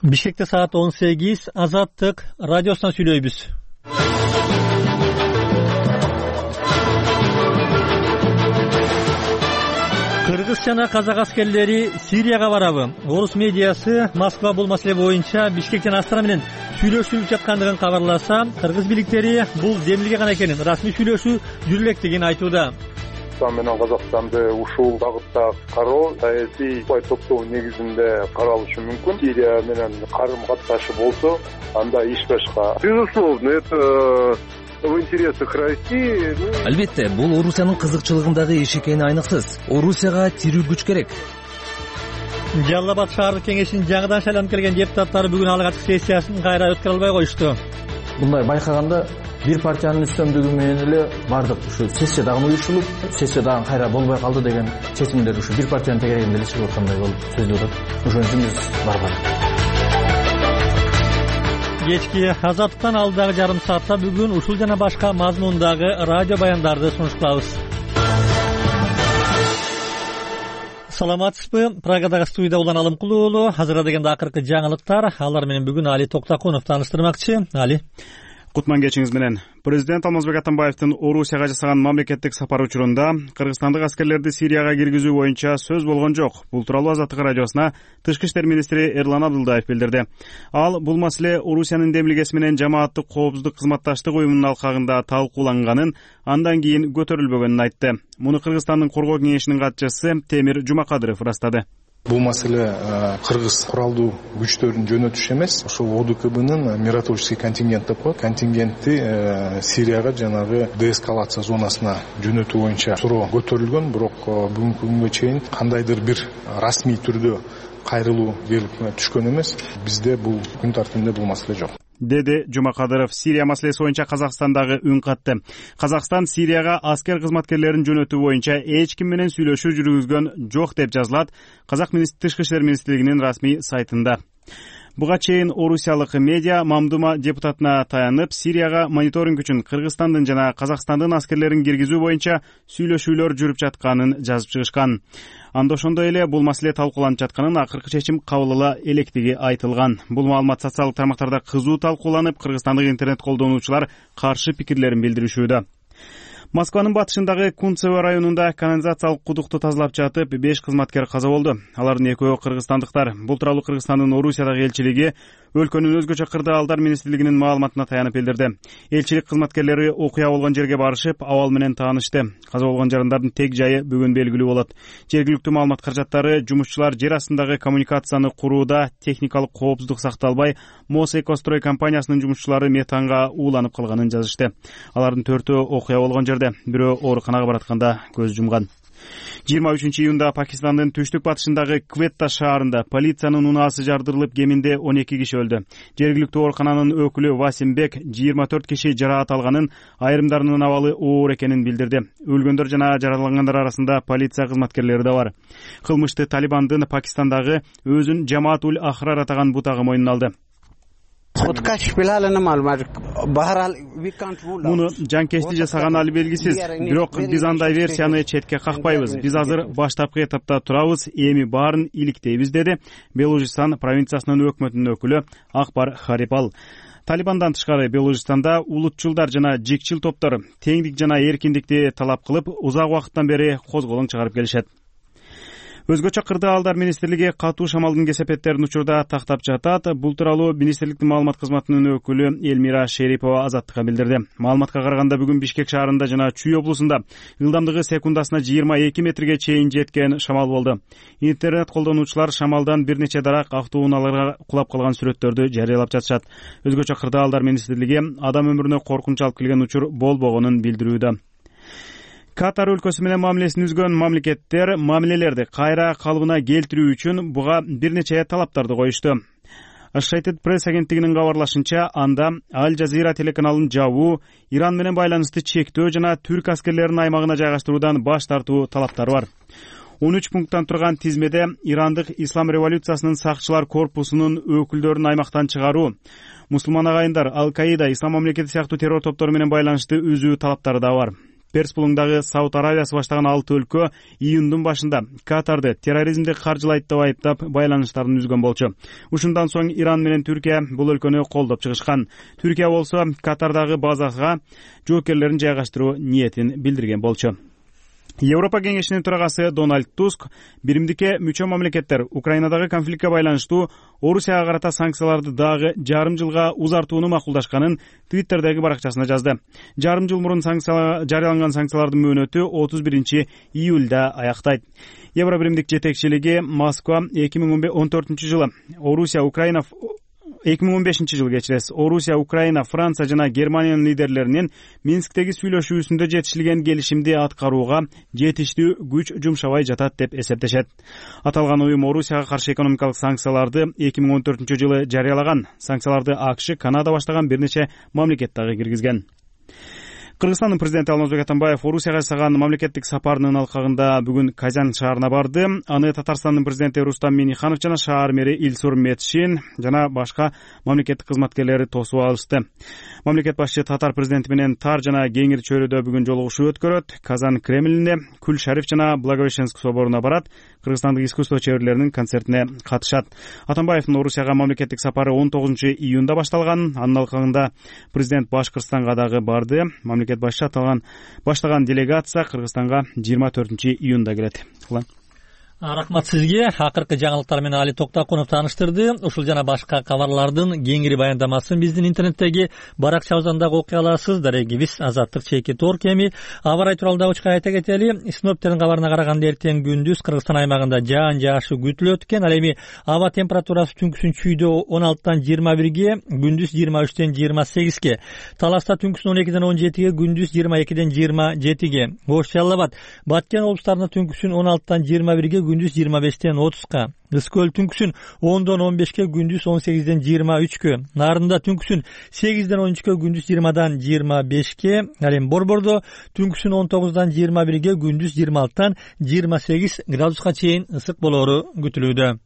Бишкекте саат 18, Азаттык радиосунан сүйлөйбүз. Кыргыз жана казак аскерлери Сирияга барабы? Орус медиасы Москва бул маселе боюнча Бишкектен Астана менен сүйлөшүлүп жаткандыгын кабарласа, кыргыз бийликтери бул демилге гана экенин, расмий сүйлөшүү жүрө электигин айтууда. Кыргызстан менен Казакстанды ушул багытта кароо саясий топтоо негизинде каралышы мүмкүн. Сирия менен карым-катташы болсо, анда иш башка. Безусловно, это в интересах России. Албетте, бул Орусиянын кызыкчылыгындагы иш экени айныксыз. Орусияга тирүү күч керек. Жалал Абад шаардык кеңешинин жаңыдан шайланып келген депутаттары бүгүн алгачкы сессиясын кайра өткөрө албай коюшту. Мындай байкаганда бир партиянын үстөмдүгү менен эле бардык. Ушу сессия дагы уюшулуп, сессия дагы кайра болбой калды деген чечимдер ушу бир партиянын тегерегинде эле чыгып аткандай болуп сөзүлүп атат. Ошон үчүн биз барбадык. Кечки Азаттыктан алдагы жарым саатта бүгүн ушул жана башка мазмундагы радио баяндарды сунуш кылабыз. Саламатсызбы? Прагадагы студияда Улан Алымкулуу уулу. Азырда дегенде акыркы жаңылыктар. Алар менен бүгүн Али Токтакунов тааныштырмакчы. Али. Кутман кечиңиз менен. Президент Алмазбек Атамбаевдин Орусияга жасаган мамлекеттик сапары учурунда кыргызстандык аскерлерди Сирияга киргизүү боюнча сөз болгон жок. Бул тууралуу Азаттык радиосуна Тышкы иштер министри Эрлан Абдулдаев билдирди. Ал бул маселе Орусиянын демилгеси менен жамааттык коопсуздук кызматташтык уюмунун алкагында талкууланганын, андан кийин көтөрүлбөгөнүн айтты. Муну Кыргызстандын коргоо кеңешинин катчысы Темир Жумакадыров ырастады. Бул маселе кыргыз куралдуу күчтөрүн жөнөтүш эмес, ошол ОДКБнын миротворческий контингент деп коет. Контингентти Сирияга жанагы деэскалация зонасына жөнөтүү боюнча суроо көтөрүлгөн, бирок бүгүнкү күнгө чейин кандайдыр бир расмий түрдө кайрылуу келип түшкөн эмес. Бизде бул күн тартибинде бул маселе жок, деди Жумакадыров. Сирия маселеси боюнча Казакстандагы үн катты. Казакстан Сирияга аскер кызматкерлерин жөнөтүү боюнча эч ким менен сүйлөшүү жүргүзгөн жок деп жазылат Казак Тышкы иштер министрлигинин расмий сайтында. Буга чейин орусиялык медиа Мамдума депутатына таянып, Сирияга мониторинг үчүн Кыргызстандын жана Казакстандын аскерлерин киргизүү боюнча сүйлөшүүлөр жүрүп жатканын жазып чыгышкан. Анда ошондой эле бул маселе талкууланып жатканын, акыркы чечим кабыл ала электиги айтылган. Бул маалымат социалдык тармактарда кызуу талкууланып, кыргызстандык интернет колдонуучулар каршы пикирлерин билдиришүүдө. Москванын батышындагы Кунцево районунда канализациялык кудукту тазалап жатып, 5 кызматкер каза болду. Алардын экөө кыргызстандыктар. Бул тууралуу Кыргызстандын Орусиядагы элчилиги өлкөнүн өзгөчө кырдаалдар министрлигинин маалыматына таянып билдирди. Элчилик кызматкерлери окуя болгон жерге барышып, абал менен таанышты. Каза болгон жарандардын тег жайы бүгүн белгилүү болот. Жергиликтүү маалымат каражаттары жумушчулар жер астындагы коммуникацияны курууда техникалык коопсуздук сакталбай, Мосэкострой компаниясынын жумушчулары метанга ууланып калганын жазышты. Алардын 4-өө окуя болгон жерде, бирөө ооруканага баратканда көз жумган. 23-июнда Пакистандын түштүк батышындагы Кветта шаарында полициянын унаасы жардырылып, кеминде 12 киши өлдү. Жергиликтүү оорукананын өкүлү Васимбек 24 киши жараат алганын, айрымдарынын абалы оор экенин билдирди. Өлгөндөр жана жаралангандар арасында полиция кызматкерлери да бар. Кылмышты Талибандын Пакистандагы өзүн Жамаат уль Ахрар атаган бутагы мойнуна алды. Муну жанкешти жасаган али белгисиз, бирок биз андай версияны четке какпайбыз. Биз азыр баштапкы этапта турабыз, эми баарын иликтейбиз, деди Белужистан провинциясынын өкмөтүнүн өкүлү Акбар Харипал. Талибандан тышкары Белужистанда улутчулдар жана жикчил топтор теңдик жана эркиндикти талап кылып, узак убакыттан бери козголоң чыгарып келишет. Өзгөчө кырдаалдар министрлиги катуу шамалдын кесепеттерин учурда тактап жатат. Бул тууралуу министрликтин маалымат кызматынын өкүлү Элмира Шерипова Азаттыкка билдирди. Маалыматка караганда бүгүн Бишкек шаарында жана Чүй облусунда ылдамдыгы секундасына 22 метрге чейин жеткен шамал болду. Интернет колдонуучулар шамалдан бир нече дарак автоунааларга кулап калган сүрөттөрдү жарыялап жатышат. Өзгөчө кырдаалдар министрлиги адам өмүрүнө коркунуч алып келген учур болбогонун билдирүүдө. Катар өлкөсү менен мамилесин үзгөн мамлекеттер мамилелерди кайра калыбына келтирүү үчүн буга бир нече талаптарды коюшту. Associated Press агенттигинин кабарлашынча, анда Аль Жазира телеканалын жабуу, Иран менен байланышты чектөө жана түрк аскерлерин аймагына жайгаштыруудан баш тартуу талаптары бар. 13 пункттан турган тизмеде Ирандык Ислам революциясынын сакчылар корпусунун өкүлдөрүн аймактан чыгаруу, мусулман агайындар, Ал-Каида, Ислам мамлекети сыяктуу террор топтору менен байланышты үзүү талаптары да бар. Перс булуңдагы Сауд Аравиясы баштаган 6 өлкө июндун башында Катарды терроризмди каржылайт деп айыптап байланыштарын үзгөн болчу. Ушундан соң Иран менен Түркия бул өлкөнү колдоп чыгышкан. Түркия болсо Катардагы базага жоокерлерин жайгаштыруу ниетин билдирген болчу. Европа кеңешинин төрагасы Дональд Туск биримдикке мүчө мамлекеттер Украинадагы конфликтке байланыштуу Орусияга карата санкцияларды дагы жарым жылга узартууну макулдашканын Twitter'деги баракчасына жазды. Жарым жыл мурун жарыяланган санкциялардын мөөнөтү 31 июлда аяктайт. Евро биримдик жетекчилиги Москва 2014 жылы 2015 жыл кечиресиз. Орусия, Украина, Франция жана Германиянын лидерлеринин Минсктеги сүйлөшүүсүндө жетишилген келишимди аткарууга жетиштүү күч жумшабай жатат деп эсептешет. Аталган уюм Орусияга каршы экономикалык санкцияларды 2014 жылы жарыялаган. Санкцияларды АКШ, Канада баштаган бир нече мамлекет дагы киргизген. Кыргызстандын президенти Алмазбек Атамбаев Орусияга жасаган мамлекеттик сапарынын алкагында бүгүн Казан шаарына барды. Аны Татарстандын президенти Рустам Минниханов жана шаар мэри Илсур Метшин жана башка мамлекеттик кызматкерлери тосуп алышты. Мамлекет башчы татар президенти менен тар жана кеңир чөйрөдө бүгүн жолугушуу өткөрөт. Казан Кремлине, Кул Шариф жана Благовещенск соборуна барат. Кыргызстандык искусство чеберлеринин концертине катышат. Атамбаевдин Орусияга мамлекеттик сапары 19 июнда башталган. Анын алкагында президент Башкыртстанга дагы барды. Мамлекет башчы баштаган делегация Кыргызстанга 24 июнда келет. Рахмат сизге. Акыркы жаңылыктар менен Али Токтакунов тааныштырды. Ушул жана башка кабарлардын кеңири баяндамасын биздин интернеттеги баракчабыздан дагы окуй аласыз. Дарегибиз Азаттык чеки тор кеми. Аба рай тууралуу дагы учка айта кетели. Синоптиктердин кабарына караганда эртең күндүз Кыргызстан аймагында жаан жаашы күтүлөт экен. Ал эми аба температурасы түнкүсүн чүйдө 16-тан 21ге, күндүз 23-тен 28ге. Таласта түнкүсүн 12-ден 17ге, күндүз 22-ден 27ге. Ош Жалал Абад, Баткен облустарында түнкүсүн 16-тан 21ге, күндүз 25-тен 30га. Ыскөл түнкүсүн 10-дон 15ге, күндүз 18-ден 23ге. Нарында түнкүсүн 8-ден 13ге, күндүз 20-дан 25ге. Ал эми Борбордо түнкүсүн 19-дан 21ге, күндүз 26-тан 28 градуска чейин ысык болоору күтүлүүдө.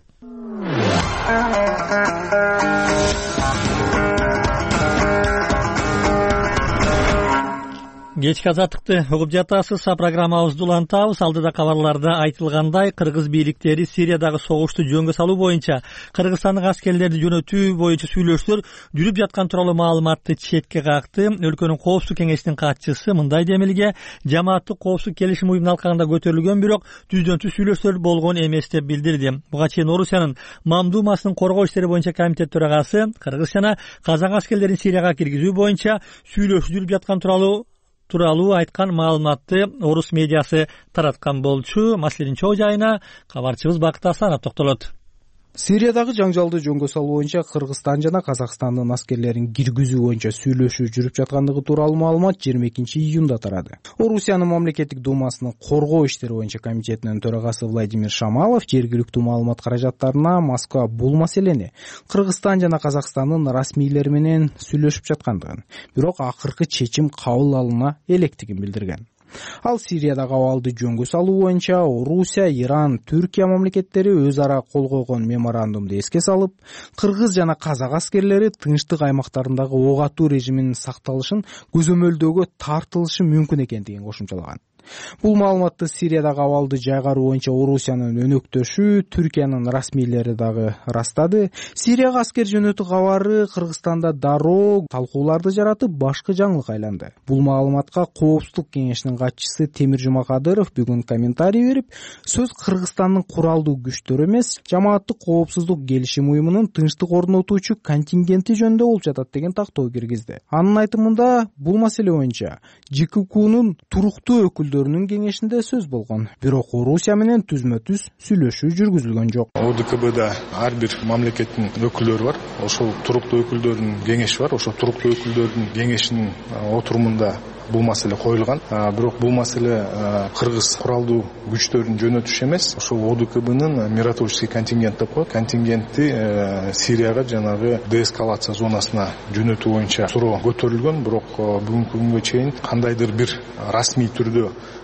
Кечки азаттыкты угуп жатасыз. Программабызды улантабыз. Алдыда кабарларда айтылгандай, кыргыз бийликтери Сириядагы согушту жөнгө салуу боюнча кыргызстандык аскерлерди жөнөтүү боюнча сүйлөшүүлөр жүрүп жаткан тууралуу маалыматты четке какты. Өлкөнүн коопсуздук кеңешинин катчысы мындай демилге: жамааттык коопсуздук келишим уюмунун алкагында көтөрүлгөн, бирок түздөн түз сүйлөшүүлөр болгон эмес деп билдирди. Буга чейин Орусиянын Мамдумасынын коргоо иштери боюнча комитет төрагасы кыргыз жана казак аскерлерин Сирияга киргизүү боюнча сүйлөшүү жүрүп жаткан тууралуу айткан маалыматты орус медиасы тараткан болчу. Маселенин чоо жайына кабарчыбыз Бакыт Асанов токтолот. Сириядагы жаңжалды жөнгө салуу боюнча Кыргызстан жана Казакстандын аскерлерин киргизүү боюнча сүйлөшүү жүрүп жаткандыгы тууралуу маалымат 22 июнда тарады. Орусиянын мамлекеттик думасынын коргоо иштери боюнча комитетинин төрагасы Владимир Шамалов жергиликтүү маалымат каражаттарына Москва бул маселени Кыргызстан жана Казакстандын расмийлери менен сүйлөшүп жаткандыгын, бирок акыркы чечим кабыл алына электигин билдирген. Ал Сириядагы абалды жөнгө салуу боюнча Орусия, Иран, Түркия мамлекеттери өз ара кол койгон меморандумду эске салып, кыргыз жана казак аскерлери тынчтык аймактарындагы ок атуу режиминин сакталышын көзөмөлдөөгө тартылышы мүмкүн экендигин кошумчалаган. Бул маалыматты Сириядагы абалды жайгаруу боюнча Орусиянын өнөктөшү, Түркиянын расмийлери дагы ырастады. Сирияга аскер жөнөтүү кабары Кыргызстанда дароо талкууларды жаратып, башкы жаңылык айланды. Бул маалыматка Коопсуздук кеңешинин катчысы Темир Жумакадыров бүгүн комментарий берип, сөз Кыргызстандын куралдуу күчтөрү эмес, жамааттык коопсуздук келишим уюмунун тынчтык орнотуучу контингенти жөнүндө болуп жатат деген тактоо киргизди. Анын айтымында бул маселе боюнча ЖККнун туруктуу өкүлдөрүнүн кеңешинде сөз болгон, бирок Орусия менен түзмө-түз сүйлөшүү жүргүзүлгөн жок. ОДКБда ар бир мамлекеттин өкүлдөрү бар. Ошол туруктуу өкүлдөрдүн кеңеши бар. Ошол туруктуу өкүлдөрдүн кеңешинин отурумунда бул маселе коюлган. Бирок бул маселе кыргыз куралдуу күчтөрүнүн жөнөтүшү эмес, ошол ОДКБнын миротворческий контингент деп коет. Контингентти Сирияга жанагы деэскалация зонасына жөнөтүү боюнча суроо көтөрүлгөн, бирок бүгүнкү күнгө чейин кандайдыр бир расмий түрдө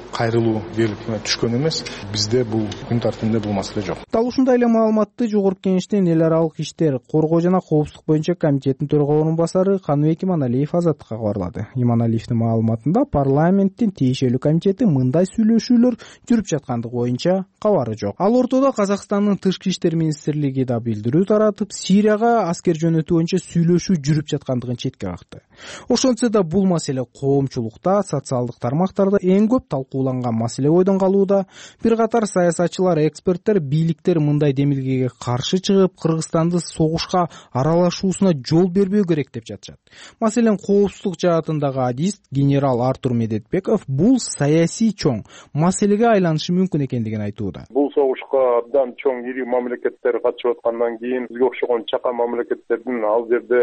кайрылуу келип түшкөн эмес. Бизде бул күн тартибинде бул маселе жок. Дал ушундай эле маалыматты Жогорку Кеңештин эл аралык иштер, коргоо жана коопсуздук боюнча комитеттин төрага орун басары Каныбек Иманалиев Азаттыкка кабарлады. Иманалиевдин маалыматында парламенттин тиешелүү комитети мындай сүйлөшүүлөр жүрүп жаткандыгы боюнча кабары жок. Ал ортодо Казакстандын тышкы иштер министрлиги да билдирүү таратып, Сирияга аскер жөнөтүү боюнча сүйлөшүү жүрүп жаткандыгын четке какты. Ошентсе да бул маселе коомчулукта, социалдык тармактарда эң көп талкууланган маселе бойдон калууда. Бир катар саясатчылар, эксперттер бийликтер мындай демилгеге каршы чыгып, Кыргызстанды согушка аралашуусуна жол бербөө керек деп жатышат. Маселен, коопсуздук жаатындагы адист генерал Артур Медетбеков бул саясий чоң маселеге айланышы мүмкүн экендигин айтууда. Бул согушка абдан чоң ири мамлекеттер катышып аткандан кийин бизге окшогон чакан мамлекеттердин ал жерде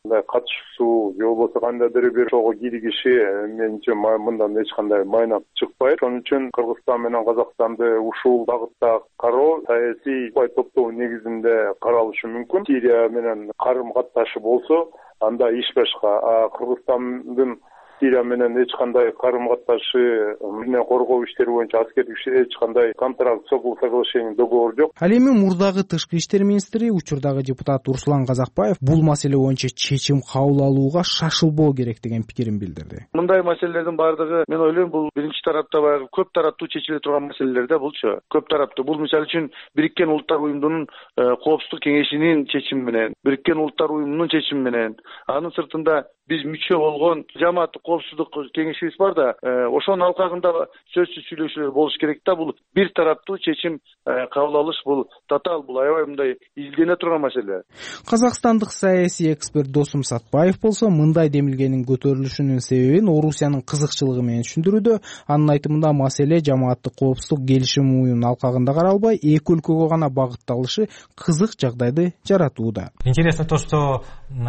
катышуусу же болбосо кандайдыр бир чогуу киригиши менимче мындан эч кандай майнап чыкпайт. Ошон үчүн Кыргызстан менен Казакстанды ушул багытта кароо саясий топтоо негизинде каралышы мүмкүн. Сирия менен карым катташы болсо, анда иш башка. Кыргызстандын Сирия менен эч кандай карым катташы, менен коргоо иштери боюнча аскердик эч кандай контракт, соглашение, договор жок. Ал эми мурдагы тышкы иштер министри, учурдагы депутат Руслан Казакбаев бул маселе боюнча чечим кабыл алууга шашылбоо керек деген пикирин билдирди. Мындай маселелердин баардыгы, мен ойлойм, бул биринчи тарапта баягы көп тараптуу чечиле турган маселелер да булчу. Көп тараптуу. Бул мисалы үчүн Бириккен Улуттар Уюмунун коопсуздук кеңешинин чечими менен, Бириккен Улуттар Уюмунун чечими менен, анын сыртында биз мүчө болгон жамааттык коопсуздук кеңешибиз бар да, ошонун алкагында сөзсүз сүйлөшүүлөр болуш керек да. Бул бир тараптуу чечим кабыл алыш, бул татаал, бул аябай мындай издене турган маселе. Казакстандык саясий эксперт Досум Сатпаев болсо мындай демилгенин көтөрүлүшүнүн себебин Орусиянын кызыкчылыгы менен түшүндүрүүдө. Анын айтымында маселе жамааттык коопсуздук келишим уюмунун алкагында каралбай, эки өлкөгө гана багытталышы кызык жагдайды жаратууда. Интересно то, что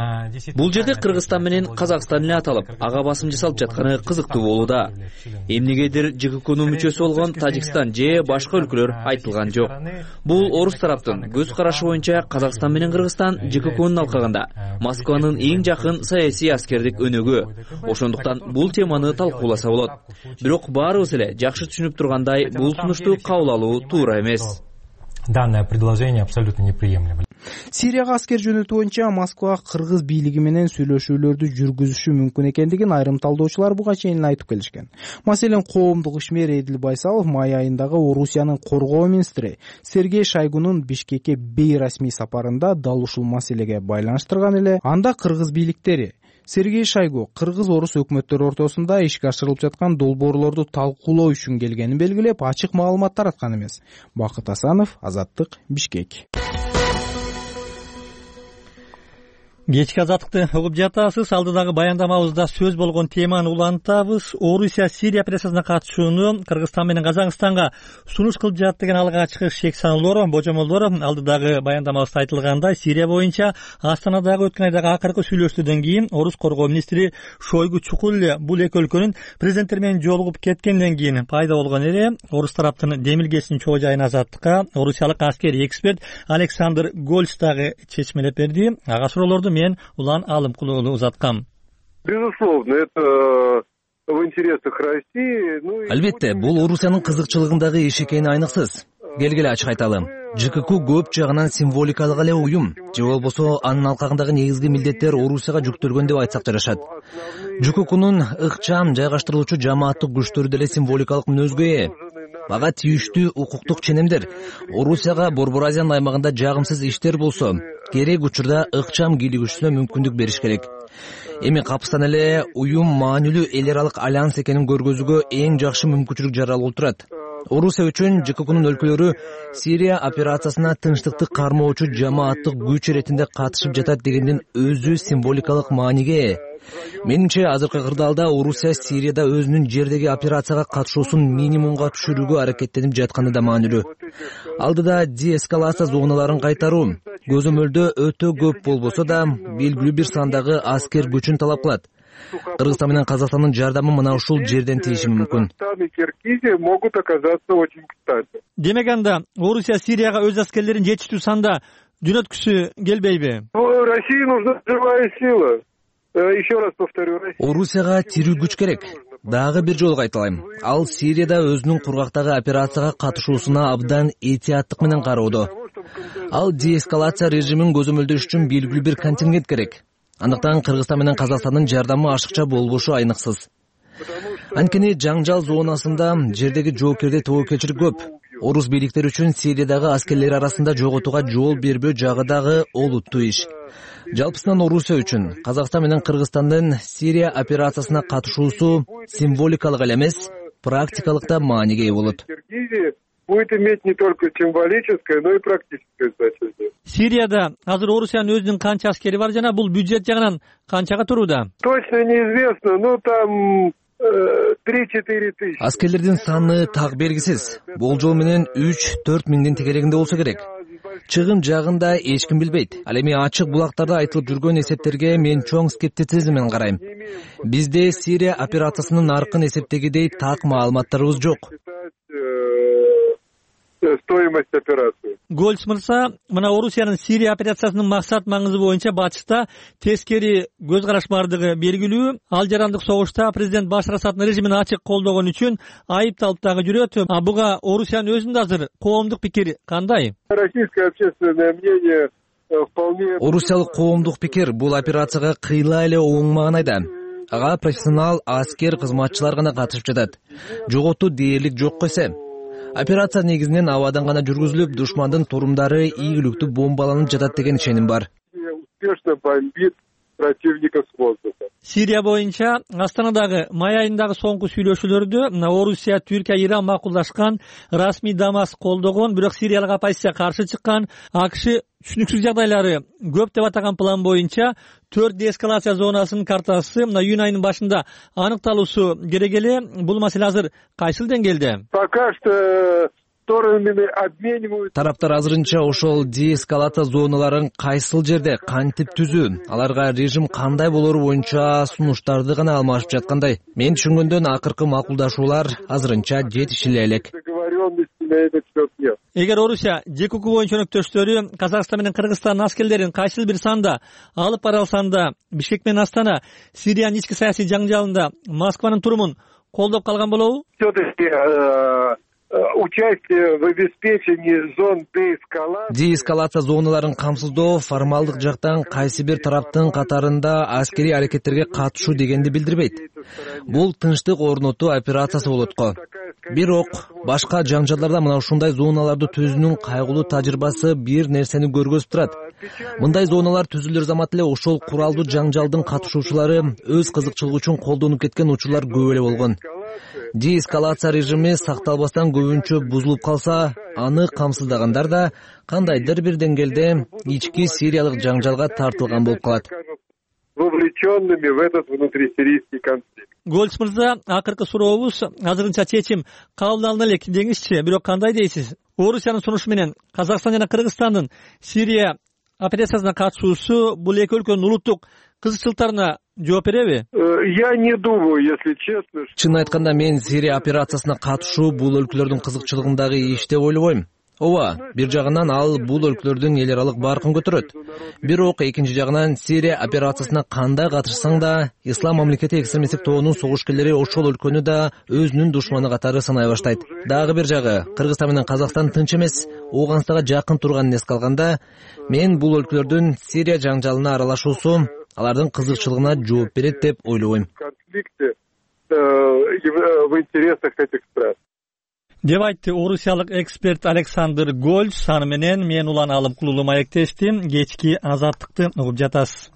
бул жерде Кыргызстан менен Казакстан эле аталып, ага басым жасалып жатканы кызыктуу болууда. Эмнегедир ЖККнун мүчөсү болгон Тажикстан же башка өлкөлөр айтылган жок. Бул орус тараптын көз карашы боюнча Казакстан менен Кыргызстан ЖККнун алкагында, Москванын эң жакын саясий аскердик өнөгү. Ошондуктан бул теманы талкууласа болот. Бирок баарыбыз эле жакшы түшүнүп тургандай, бул сунушту кабыл алуу туура эмес. Данное предложение абсолютно неприемлемо. Сирияга аскер жөнөтүү боюнча Москва кыргыз бийлиги менен сүйлөшүүлөрдү жүргүзүшү мүмкүн экендигин айрым талдоочулар буга чейин айтып келишкен. Маселен, коомдук ишмер Эдил Байсалов май айындагы Орусиянын коргоо министри Сергей Шойгунун Бишкекке бейрасмий сапарында дал ушул маселеге байланыштырган эле. Анда кыргыз бийликтери Сергей Шойгу кыргыз-орус өкмөттөрү ортосунда ишке ашырылып жаткан долбоорлорду талкуулоо үчүн келгенин белгилеп, ачык маалымат тараткан эмес. Бакыт Асанов, Азаттык, Бишкек. Кечки Азаттыкты угуп жатасыз. Алдыдагы баяндамабызда сөз болгон теманы улантабыз. Орусия Сирия операциясына катышууну Кыргызстан менен Казакстанга сунуш кылып жатат деген алгачкы шек саноолор, божомолдор алдыдагы баяндамабызда айтылгандай, Сирия боюнча Астанадагы өткөн айдагы акыркы сүйлөшүүдөн кийин орус коргоо министри Шойгу чукул бул эки өлкөнүн президенттери менен жолугуп кеткенден кийин пайда болгон эле. Орус тараптын демилгесинин чоо жайын Азаттыкка орусиялык аскерий эксперт Александр Гольц дагы чечмелеп берди. Ага суроолорду мен Улан Алымкулуулу узаткам. Безусловно, это в интересах России. Албетте, бул Орусиянын кызыкчылыгындагы иш экени айныксыз. Келгиле ачык айталы. ЖКК көп жагынан символикалык эле уюм, же болбосо анын алкагындагы негизги милдеттер Орусияга жүктөлгөн деп айтсак жарашат. ЖККнун ыкчам жайгаштырылуучу жамааттык күчтөрү деле символикалык мүнөзгө ээ. Ага тийиштүү укуктук ченемдер. Орусияга Борбор Азиянын аймагында жагымсыз иштер болсо, керек учурда ыкчам кийлигишүүнө мүмкүндүк бериш керек. Эми капыстан эле уюм маанилүү эл аралык альянс экенин көргөзүүгө эң жакшы мүмкүнчүлүк жаралып турат. Орусия үчүн ЖККнун өлкөлөрү Сирия операциясына тынчтыкты кармоочу жамааттык күч иретинде катышып жатат дегендин өзү символикалык мааниге. Менимче азыркы кырдаалда Орусия Сирияда өзүнүн жердеги операцияга катышуусун минимумга түшүрүүгө аракеттенип жатканы да маанилүү. Алдыда деэскалация зоналарын кайтаруу көзөмөлдө өтө көп болбосо да белгилүү бир сандагы аскер күчүн талап кылат. Кыргызстан менен Казакстандын жардамы мына ушул жерден тийиши мүмкүн. Демек анда Орусия Сирияга өз аскерлерин жетиштүү санда жөнөткүсү келбейби? России нужна живая сила. Еще раз повторю. Орусияга тирүү күч керек. дагы бир жолу кайталайм, ал Сирияда өзүнүн кургактагы операцияга катышуусуна абдан этияттык менен кароодо. Ал деэскалация режимин көзөмөлдөш үчүн белгилүү бир контингент керек. Андыктан Кыргызстан менен Казакстандын жардамы ашыкча болбошу айныксыз. Анткени жаңжал зонасында жердеги жоокерде тобокелчилик көп. Орус бийликтери үчүн Сириядагы аскерлер арасында жоготууга жол бербөө жагы дагы олуттуу иш. Жалпысынан Орусия үчүн Казакстан менен Кыргызстандын Сирия операциясына катышуусу символикалык эле эмес, практикалык да мааниге ээ болот. Будет иметь не только символическое, но и практическое значение. Сирияда азыр Орусиянын өзүнүн канча аскери бар жана бул бюджет жагынан канчага турууда? Точно неизвестно, но там 3-4 тысячи. Аскерлердин саны так белгисиз. Болжол менен 3-4 миңдин тегерегинде болсо керек. Чыгым жагында эч ким билбейт. Ал эми ачык булактарда айтылып жүргөн эсептерге мен чоң скептицизм менен карайм. Бизде Сирия операциясынын наркын эсептегидей так маалыматтарыбыз жок. Стоимость операции. Гольц мырза, мына Орусиянын Сирия операциясынын максат маңызы боюнча батышта тескери көз караш бардыгы белгилүү. Ал жарандык согушта президент Башар Асаддын режимин ачык колдогон үчүн айыпталып дагы жүрөт. Буга Орусиянын өзүндө азыр коомдук пикир кандай? Российское общественное мнение вполне... Орусиялык коомдук пикир бул операцияга кыйла эле оңмаган айда. Ага профессионал аскер кызматчылар гана катышып жатат. Жоготуу дээрлик жок койсо. Операция негизинен абадан гана жүргүзүлүп, душмандын турумдары ийгиликтүү бомбаланып жатат деген ишеним бар. Успешно бомбит противника с воздуха. Сирия боюнча Астанадагы май айындагы соңку сүйлөшүүлөрдө Орусия, Түркия, Иран макулдашкан, расмий Дамаск колдогон, бирок Сириялык оппозиция каршы чыккан, АКШ түшүнүксүз жагдайлары көп деп атаган план боюнча 4 деэскалация зонасынын картасы июнь айынын башында аныкталуусу керек эле. Бул маселе азыр кайсыл деңгээлде? Пока что сторонами обмениваются. Тараптар азырынча ошол деэскалация зоналарын кайсыл жерде кантип түзүү, аларга режим кандай болору боюнча сунуштарды гана алмашып жаткандай. Мен түшүнгөндөн акыркы макулдашуулар азырынча жетишиле элек. Эгер Орусия ЖКК боюнча өнөктөштөрү Казакстан менен Кыргызстандын аскерлерин кайсыл бир санда алып бара алсанда, Бишкек менен Астана Сириянын ички саясий жаңжалында Москванын турумун колдоп калган болобу? Все-таки участие в обеспечении зон деэскалации. Деэскалация зоналарын камсыздоо формалдык жактан кайсы бир тараптын катарында аскерий аракеттерге катышуу дегенди билдирбейт. Бул тынчтык орнотуу операциясы болот го. Бирок башка жаңжалдарда мына ушундай зоналарды түзүүнүн кайгылуу тажрыйбасы бир нерсени көргөзүп турат. Мындай зоналар түзүлөр замат эле ошол куралдуу жаңжалдын катышуучулары өз кызыкчылыгы үчүн колдонуп кеткен учурлар көп эле болгон. Деэскалация режими сакталбастан көбүнчө бузулуп калса, аны камсыздагандар да кандайдыр бир деңгээлде ички сириялык жаңжалга тартылган болуп калат. Вовлеченными в этот внутрисирийский конфликт. Гольц мырза, акыркы сурообуз азырынча чечим кабыл алына элек деңизчи, бирок кандай дейсиз? Орусиянын сунушу менен Казакстан жана Кыргызстандын Сирия операциясына катышуусу бул эки өлкөнүн улуттук кызыкчылыктарына жооп береби? Я не думаю, если честно. Чын айтканда мен Сирия операциясына катышуу бул өлкөлөрдүн кызыкчылыгындагы иш деп ойлобойм. Ооба, бир жагынан ал бул өлкөлөрдүн эл аралык баркын көтөрөт. Бирок экинчи жагынан Сирия операциясына кандай катышсаң да, Ислам мамлекети экстремисттик тобунун согушкерлери ошол өлкөнү да өзүнүн душманы катары санай баштайт. Дагы бир жагы, Кыргызстан менен Казакстан тынч эмес, Ооганстанга жакын турганын эске алганда, мен бул өлкөлөрдүн Сирия жаңжалына аралашуусу алардын кызыкчылыгына жооп берет деп ойлобойм. Конфликты в интересах этих стран. Деп айтты орусиялык эксперт Александр Гольц. Аны менен мен Улан Алымкулуу маектештим. Кечки азаттыкты угуп жатасыз.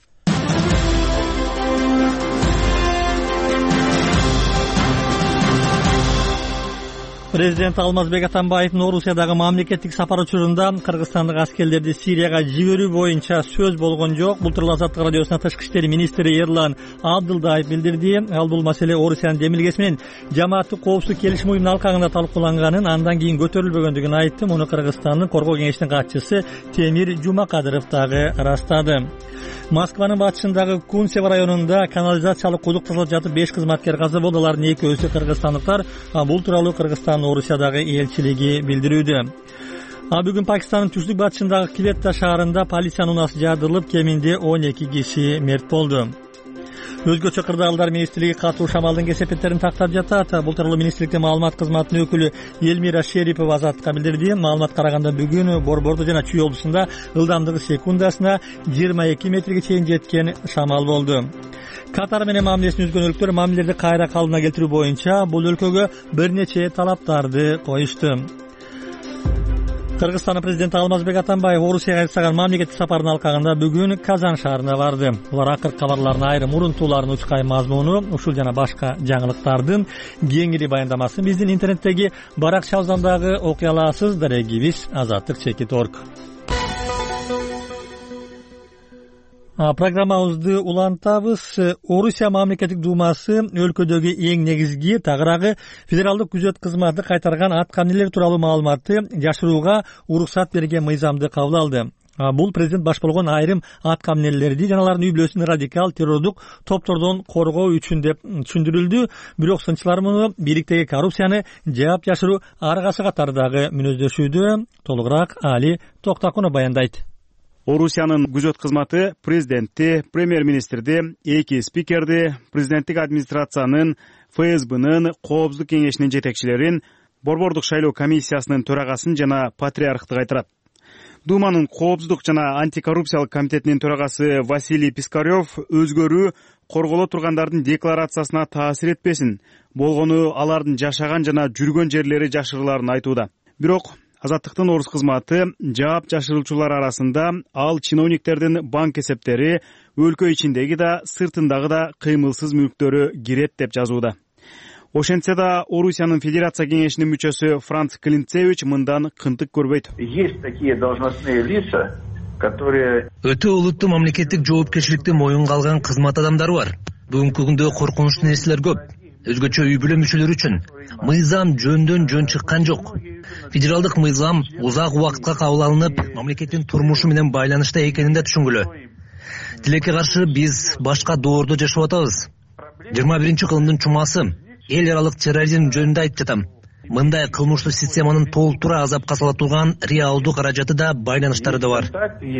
Президент Алмазбек Атамбаевдин Орусиядагы мамлекеттик сапар учурунда кыргызстандык аскерлерди Сирияга жиберүү боюнча сөз болгон жок. Бул тууралуу Азаттык радиосуна Тышкы иштер министри Эрлан Абдылдаев билдирди. Ал бул маселе Орусиянын демилгеси менен жамааттык коопсуздук келишим уюмунун алкагында талкууланганын, андан кийин көтөрүлбөгөндүгүн айтты. Муну Кыргызстандын коргоо кеңешинин катчысы Темир Жумакадыров дагы ырастады. Москванын батышындагы Кунцево районунда канализациялык кудук тазалап жатып 5 кызматкер каза болду. Алардын экөөсү кыргызстандыктар. Бул тууралуу Кыргызстандын Орусиядагы элчилиги билдирүүдө. Бүгүн Пакистандын түштүк батышындагы Кветта шаарында полициянын унаасы жардырылып, кеминде 12 киши мерт болду. Өзгөчө кырдаалдар министрлиги катуу шамалдын кесепеттерин тактап жатат. Бул тууралуу министрликтин маалымат кызматынын өкүлү Элмира Шерипова Азаттыкка билдирди. Маалыматка караганда бүгүн Борбордо жана Чүй облусунда ылдамдыгы секундасына 22 метрге чейин жеткен шамал болду. Катар менен мамилесин үзгөн өлкөлөр мамилелерди кайра калыбына келтирүү боюнча бул өлкөгө бир нече талаптарды коюшту. Кыргызстандын президенти Алмазбек Атамбаев Орусияга жасаган мамлекеттик сапарынын алкагында бүгүн Казан шаарына барды. Булар акыркы кабарлардын айрым урунтууларынын учкай мазмуну, ушул жана башка жаңылыктардын кеңири баяндамасын биздин интернеттеги баракча абзандагы окуй аласыз. Дарегибиз Азаттык.org. Программабызды улантабыз. Орусия мамлекеттик думасы өлкөдөгү эң негизги тагыраагы федералдык күзөт кызматы кайтарган атка минелер тууралуу маалыматты жашырууга уруксат берген мыйзамды кабыл алды. Бул президент баш болгон айрым атка минелерди жана алардын үй бүлөсүн радикал террордук топтордон коргоо үчүн деп түшүндүрүлдү. Бирок сынчылар муну бийликтеги коррупцияны жаап жашыруу аргасы катары дагы мүнөздөшүүдө. Толугураак Али Токтакунов баяндайт. Орусиянын күзөт кызматы президентти, премьер-министрди, эки спикерди, президенттик администрациянын, ФСБнын, Коопсуздук кеңешинин жетекчилерин, Борбордук шайлоо комиссиясынын төрагасын жана патриархты кайтарат. Думанын Коопсуздук жана антикоррупциялык комитетинин төрагасы Василий Пискарев өзгөрүү корголо тургандардын декларациясына таасир этпесин, болгону алардын жашаган жана жүргөн жерлери жашырыларын айтууда. Бирок Азаттыктын орус кызматы жаап жашырылчулар арасында ал чиновниктердин банк эсептери, өлкө ичиндеги да, сыртындагы да кыймылсыз мүлктөрү кирет деп жазууда. Ошентсе да Орусиянын Федерация кеңешинин мүчөсү Франц Клинцевич мындан кынтык көрбөйт. Есть такие должностные лица, которые өтө олуттуу мамлекеттик жоопкерчиликти моюнга алган кызмат адамдары бар. Бүгүнкү күндө коркунучтуу нерселер көп. Өзгөчө үй бүлө мүчөлөрү үчүн мыйзам жөндөн жөн чыккан жок. Федералдык мыйзам узак убакытка кабыл алынып, мамлекеттин турмушу менен байланышта экенин да түшүнгүлө. Тилекке каршы биз башка доордо жашап атабыз. 21-кылымдын чумасы эл аралык терроризм жөнүндө айтып жатам. Мындай кылмыштуу системанын толтура азапка сала турган реалдуу каражаты да, байланыштары да бар.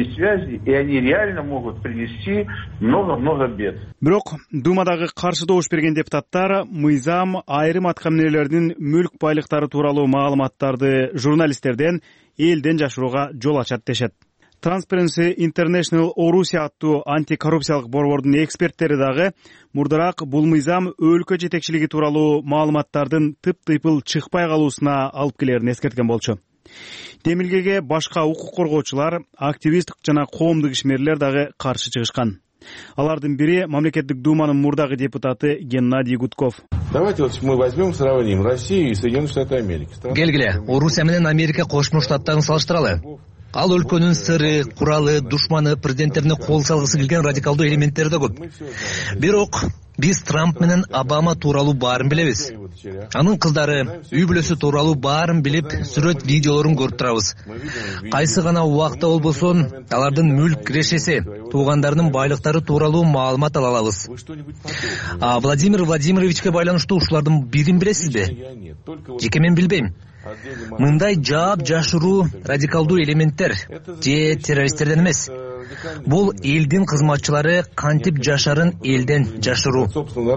Бирок Думадагы каршы добуш берген депутаттар мыйзам айрым атка минелердин мүлк байлыктары тууралуу маалыматтарды журналисттерден элден жашырууга жол ачат дешет. Transparency International Орусия аттуу антикоррупциялык борбордун эксперттери дагы мурдараак бул мыйзам өлкө жетекчилиги тууралуу маалыматтардын тыптыйпыл чыкпай калуусуна алып келерин эскерткен болчу. Демилгеге башка укук коргоочулар, активист жана коомдук ишмерлер дагы каршы чыгышкан. Алардын бири мамлекеттик думанын мурдагы депутаты Геннадий Гудков. Давайте мы возьмем, сравним Россию и Соединенные Штаты Америки. Келгиле, Орусия менен Америка Кошмо Штаттарын салыштыралы. Ал өлкөнүн сыры, куралы, душманы, президенттерине кол салгысы келген радикалдуу элементтери да көп. Бирок биз Трамп менен Обама тууралуу баарын билебиз. Анын кыздары, үй бүлөсү тууралуу баарын билип, сүрөт видеолорун көрүп турабыз. Кайсы гана убакта болбосун, алардын мүлк кирешеси, туугандарынын байлыктары тууралуу маалымат ала алабыз. Владимир Владимировичке байланыштуу ушулардын бирин билесизби? Жеке мен билбейм. Мындай жаап жашыруу радикалдуу элементтер же террористтерден эмес. Бул элдин кызматчылары кантип жашарын элден жашыруу.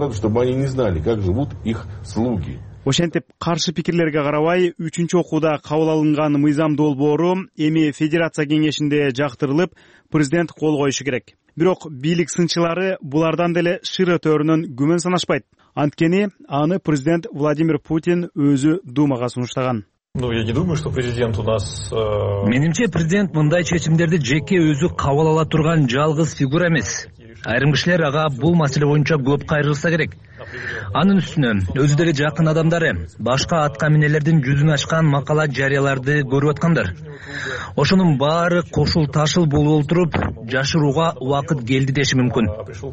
Ошентип каршы пикирлерге карабай 3-окууда кабыл алынган мыйзам долбоору эми Федерация кеңешинде жактырылып, президент кол коюшу керек. Бирок бийлик сынчылары булардан деле шыра төрүнөн күмөн санашпайт. Анткени аны президент Владимир Путин өзү Думага сунуштаган. Я не думаю, что президент у нас... Менимче президент мындай чечимдерди жеке өзү кабыл ала турган жалгыз фигура эмес. Айрым кишилер ага бул маселе боюнча көп кайрылса керек. Анын үстүнө өзү деле жакын адамдары башка атка минелердин жүзүн ачкан макала жарыяларды көрүп аткандар. Ошонун баары кошул ташыл болуп отуруп, жашырууга убакыт келди деши мүмкүн.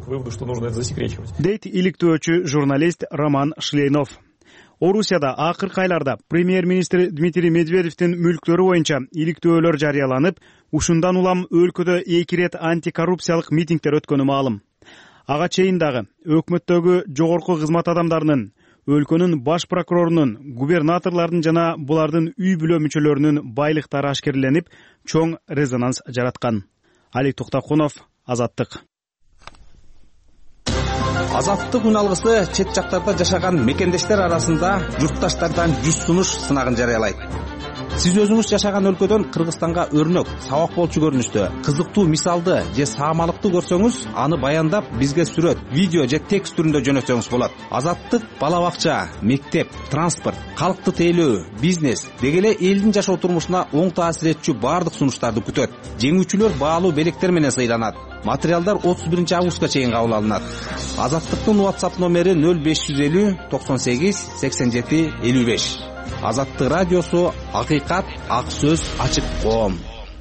Дейт иликтөөчү журналист Роман Шлейнов. Орусияда акыркы айларда премьер-министр Дмитрий Медведевдин мүлктөрү боюнча иликтөөлөр жарыяланып, ушундан улам өлкөдө 2 рет антикоррупциялык митингдер өткөнү маалым. Ага чейин дагы өкмөттөгү жогорку кызмат адамдарынын, өлкөнүн баш прокурорунун, губернаторлордун жана булардын үй бүлө мүчөлөрүнүн байлыктары ашкерленип, чоң резонанс жараткан. Али Токтакунов, Азаттык. Азаттык күн алгысы чет жактарда жашаган мекендештер арасында журтташтардан 100 сунуш сынагын жарыялайт. Сиз өзүңүз жашаган өлкөдөн Кыргызстанга өрнөк, сабак болчу көрүнүштө, кызыктуу мисалды же саамалыкты көрсөңүз, аны баяндап бизге сүрөт, видео же текст түрүндө жөнөтсөңүз болот. Азаттык бала бакча, мектеп, транспорт, калкты тейлөө, бизнес деги эле элдин жашоо турмушуна оң таасир этчү баардык сунуштарды күтөт. Жеңүүчүлөр баалуу белектер менен сыйланат. Материалдар 31 августка чейин кабыл алынат. Азаттыктын WhatsApp номери 0550 98 87 55. Азаттык радиосу, акыйкат, ак сөз, ачык коом.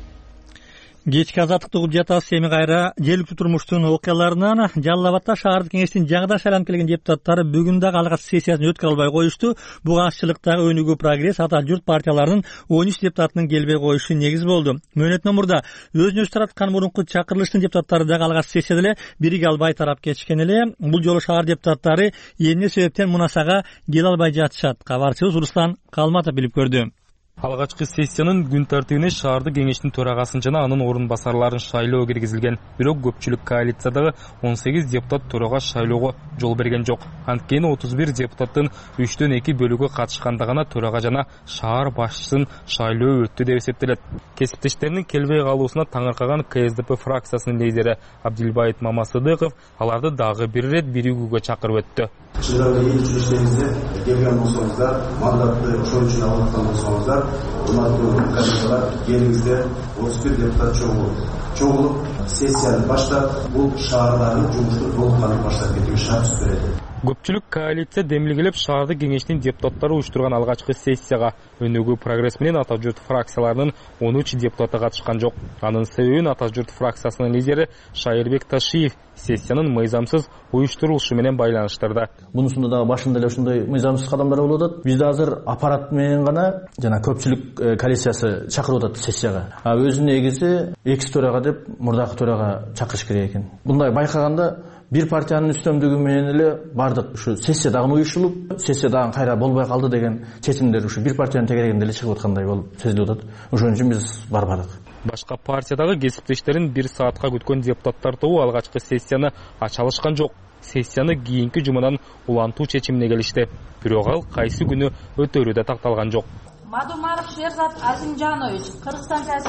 Кечки азаттыкты угуп жатабыз. Эми кайра жергиликтүү турмуштун окуяларынан Жалал Абадта шаардык кеңештин жаңыдан шайланып келген депутаттары бүгүн дагы алгачкы сессиясын өткөрө албай коюшту. Буга азчылыктагы Өнүгүү Прогресс, Ата журт партияларынын 13 депутатынын келбей коюшу негиз болду. Мөөнөт номурда өзүн өзү тараткан мурунку чакырылыштын депутаттары дагы алгачкы сессияда эле бириге албай тарап кетишкен эле. Бул жолу шаар депутаттары эмне себептен мунасага келе албай жатышат? Кабарчыбыз Руслан Калматов билип көрдү. Алгачкы сессиянын күн тартибине шаардык кеңештин төрагасын жана анын орун басарларын шайлоо киргизилген. Бирок көпчүлүк коалициядагы 18 депутат төрага шайлоого жол берген жок. Анткени 31 депутаттын 3/2 бөлүгү катышканда төрага жана шаар башчысын шайлоо өттү деп эсептелет. Кесиптештеринин келбей калуусуна таңыркаган КСДП фракциясынын лидери Абдилбайыт Мамасыдыков аларды дагы бир ирет биригүүгө чакырып өттү. Чыгарды иштериңизде келген болсоңуздар, мандатты ошол үчүн алган болсоңуздар, урматтуу комиссиялар, келиңиздер 31 депутат чогулуп сессияны баштап, бул шаардагы жумушту толук баштап кетүүгө шарт берет. Көпчүлүк коалиция демилгелеп шаардык кеңештин депутаттары уюштурган алгачкы сессияга Өнүгүү Прогресс менен Ата журт фракцияларынын 13 депутаты катышкан жок. Анын себебин Ата журт фракциясынын лидери Шайырбек Ташиев сессиянын мыйзамсыз уюштурулушу менен байланыштырды. Бунусунда дагы башында эле ушундай мыйзамсыз кадамдар болуп атат. Бизде азыр аппарат менен гана жана көпчүлүк коалициясы чакырып атат сессияга. Өзүнүн негизи экс төрага деп мурдакы төрага чакырыш керек экен. Мындай байкаганда бир партиянын үстөмдүгү менен эле бардык ушу сессия дагы уюштурулуп, сессия дагы кайра болбой калды деген чечимдер ушу бир партиянын тегерегинде эле чыгып аткандай болуп сезилип атат. Ошон үчүн биз барбадык. Башка партиядагы кесиптештерин 1 саатка күткөн депутаттар тобу алгачкы сессияны ача алышкан жок. Сессияны кийинки жумадан улантуу чечимине келишти. Бирок ал кайсы күнү өтөрү да такталган жок. Мадумаров Шерзат Азимжанович, Кыргызстан саясий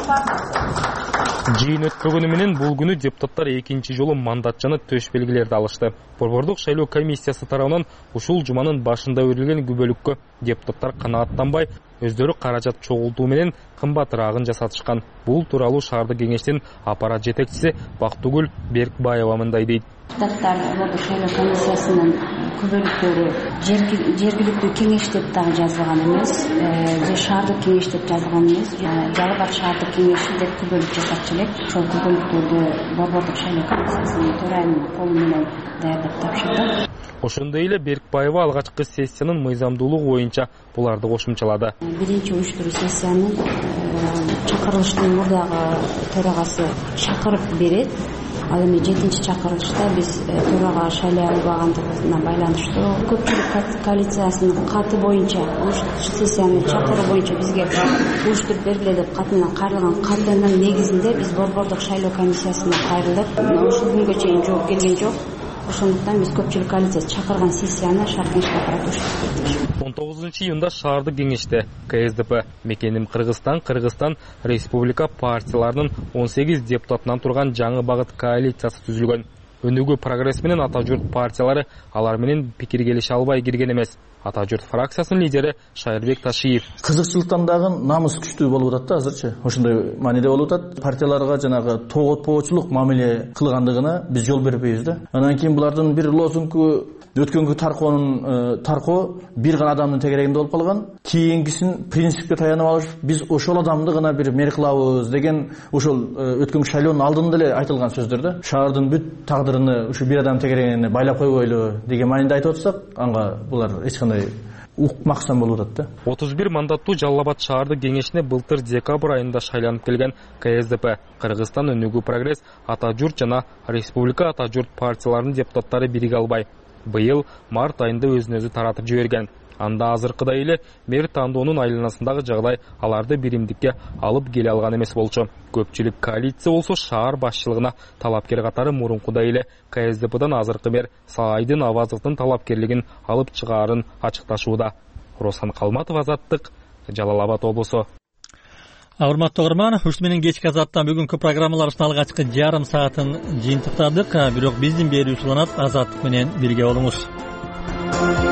партиясы. Жыйын өтпөгөнү менен бул күнү депутаттар экинчи жолу мандат жана төш белгилерди алышты. Борбордук шайлоо комиссиясы тарабынан ушул жуманын башында өрүлгөн күбөлүккө депутаттар канааттанбай, өздөрү каражат чогултуу менен кымбатыраагын жасатышкан. Бул тууралуу шаардык кеңештин аппарат жетекчиси Бактыгүл Беркбаева мындай дейт. Депутаттар борбордук шайлоо комиссиясынын күбөлүктөрү жергиликтүү кеңеш деп дагы жазылган эмес, же шаардык кеңеш деп жазылган эмес, Жалал Абад шаардык кеңеши деп күбөлүк жасакчы элек. Ошол күбөлүктөрдү борбордук шайлоо комиссиясынын төрайымынын колу менен даярдап тапшырды. Ошондой эле Беркбаева алгачкы сессиянын мыйзамдуулугу боюнча буларды кошумчалады. Биринчи уюштуруу сессиянын чакырылыштын мурдагы төрагасы чакырып берет. Ал эми 7-чи чакырылышта биз төрага шайлай албагандыгына байланыштуу көпчүлүк коалициясынын каты боюнча сессияны чакыруу боюнча бизге уюштуруп бергиле деп кат менен кайрылган каттын негизинде биз борбордук шайлоо комиссиясына кайрылып, ушул күнгө чейин жооп келген жок. Ошондуктан биз көпчүлүк коалициясы чакырган сессияны шаар кеңеш аппараты уюштуруп 19-июнда шаардык кеңеште КСДП, Мекеним Кыргызстан, Кыргызстан Республика партияларынын 18 депутатынан турган жаңы багыт коалициясы түзүлгөн. Өнүгүү Прогресс менен Ата журт партиялары алар менен пикир келише албай кирген эмес. Ата журт фракциясынын лидери Шайырбек Ташиев. Кызыкчылыктан дагы намыс күчтүү болуп атат да азырчы. Ошондой мааниде болуп атат. Партияларга жанагы тоготпоочулук мамиле кылгандыгына биз жол бербейбиз да. Андан кийин булардын бир лозунгу өткөнгү таркоо бир гана адамдын тегерегинде болуп калган. Кийинкисин принципке таянып алып, биз ошол адамды гана бир мэр кылабыз деген ошол өткөнгү шайлоонун алдында эле айтылган сөздөр да. Шаардын бүт тагдырын ушу бир адам тегерегине байлап койбойлу деген мааниде айтып атсак, анга булар эч кандай укмаксан болуп атат да. 31 мандаттуу Жалал Абад шаардык кеңешине былтыр декабрь айында шайланып келген КСДП, Кыргызстан Өнүгүү Прогресс, Ата журт жана Республика Ата журт партияларынын депутаттары бириге албай, быйыл март айында өзүн өзү таратып жиберген. Анда азыркыдай эле мэр тандоонун айланасындагы жагдай аларды биримдикке алып келе алган эмес болчу. Көпчүлүк коалиция болсо шаар башчылыгына талапкер катары мурункудай эле КСДПдан азыркы мэр Саайдын Авазовдун талапкерлигин алып чыгаарын ачыкташууда. Росан Калматов, Азаттык, Жалал Абад облусу. Урматтуу угарман, ушул менен кечки Азаттан бүгүнкү программаларыбыздын алгачкы жарым саатын жыйынтыктадык. Бирок биздин берүүчү Азаттык менен бирге болуңуз.